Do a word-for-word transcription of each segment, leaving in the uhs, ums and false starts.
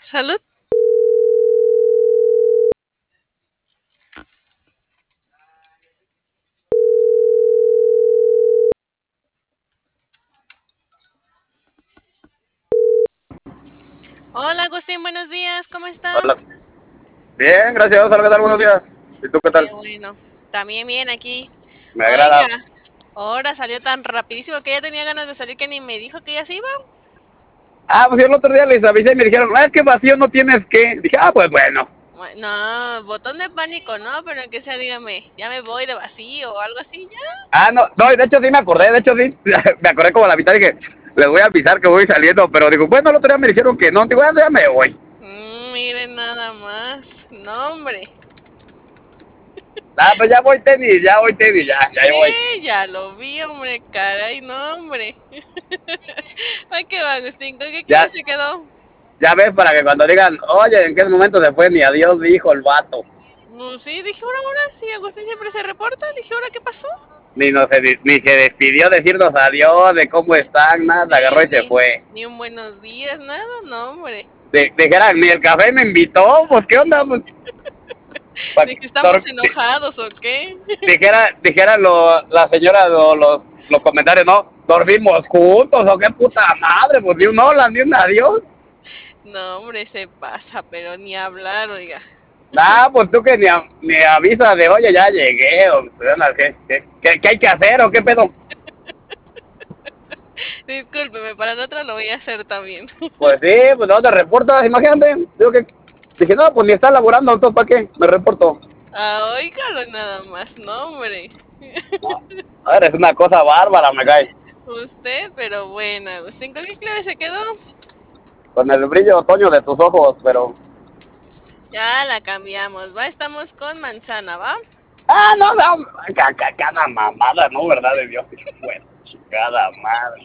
Salud. Hola Agustín, buenos días, ¿cómo está? Hola. Bien, gracias. Hola, ¿qué tal? Buenos días. ¿Y tú qué Qué tal? bueno. También bien aquí. Me Oiga, agrada. ahora salió tan rapidísimo que ya tenía ganas de salir que ni me dijo que ya se iba. Ah, pues yo el otro día les avisé y me dijeron, ah, es que vacío no tienes que. Dije, ah, pues bueno. Bue- No, botón de pánico, no, pero que sea, dígame, ya me voy de vacío o algo así, ya. Ah, no, no, de hecho sí me acordé, de hecho sí, me acordé como a la mitad, dije, les voy a avisar que voy saliendo, pero digo, bueno, el otro día me dijeron que no, digo, ah, ya me voy. Mm, miren nada más. No, hombre. Ah, pues ya voy tenis, ya voy tenis, ya, ya voy. Sí, ya lo vi, hombre, caray, no, hombre. Ay, qué va, Agustín, ¿con qué clave Ya, se quedó? ya ves, para que cuando digan, oye, ¿en qué momento se fue? Ni adiós dijo el vato. Mm, sí, dije, ahora, ahora, sí, Agustín siempre se reporta. Dije, ahora, ¿qué pasó? Ni, no se, ni se despidió decirnos adiós, de cómo están, nada, agarró Sí, y se ni, fue. ni un buenos días, nada, no, hombre. De, dijeran, ni el café me invitó, pues qué onda, pues, pa- Ni si estamos dor- di- enojados o qué. dijera, dijera lo, la señora lo- los, los comentarios, ¿no? Dormimos juntos, o qué puta madre, pues ni un hola, ni un adiós. No, hombre, se pasa, pero ni hablar, oiga. Nah, pues tú que ni, a- ni avisas de, oye, ya llegué, o pues, ¿qué, qué, qué, qué hay que hacer, o qué pedo? Discúlpeme, para la otra lo voy a hacer también. Pues sí, pues no te reportas, imagínate. Digo que, dije, no, pues ni está laburando, entonces ¿para qué? Me reporto. Ah, óigalo nada más, no, hombre. No, a ver, es una cosa bárbara, me cae. Usted, pero bueno, Agustín, ¿con qué clave se quedó? Con el brillo otoño de tus ojos, pero... Ya la cambiamos, va, estamos con manzana, ¿va? Ah, no, no, ca- ca- cada mamada, ¿no? ¿Verdad de Dios? Bueno, cada madre.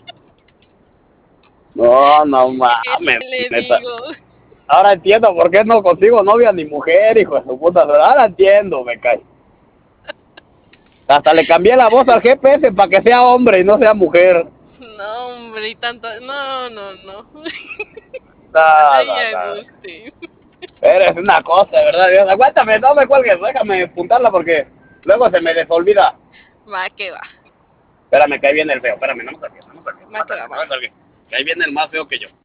No, no ¿Qué mames, le neta. digo? Ahora entiendo por qué no consigo novia ni mujer, hijo de su puta. Ahora entiendo, me cae. Hasta le cambié la voz al G P S para que sea hombre y no sea mujer. No, hombre, y tanto. No, no, no. Ay, Nada, nada. Agustín. Eres una cosa, de verdad, Dios. Aguántame, no me cuelgues, déjame apuntarla porque luego se me desolvida. Va, que va. Espérame, que ahí viene el feo. Espérame, no me cuelgues, no me cuelgues, no Va, me que va, cuelgues, no va. me cuelgues. Que ahí viene el más feo que yo.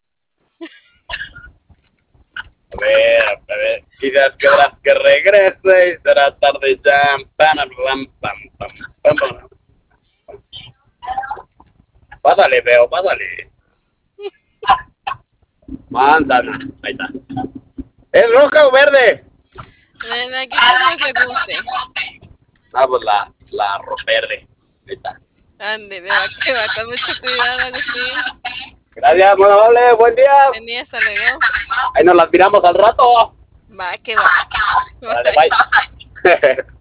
A ver, a ver. Quizás querrás que regrese y será tarde ya. Pam, pam, pam, pam, pam, pam. Pásale, feo, pásale. Manzana. Ahí está. ¿Es roja o verde? En la que usted más le guste. Ah, pues la, la ro- verde. Ahí está. Ándele, va, que va. Con mucho cuidado, Agustín. Gracias, muy amable, buen día. Venía, hasta luego. Ahí nos las miramos al rato. Va, que va. Vale, Bye. bye.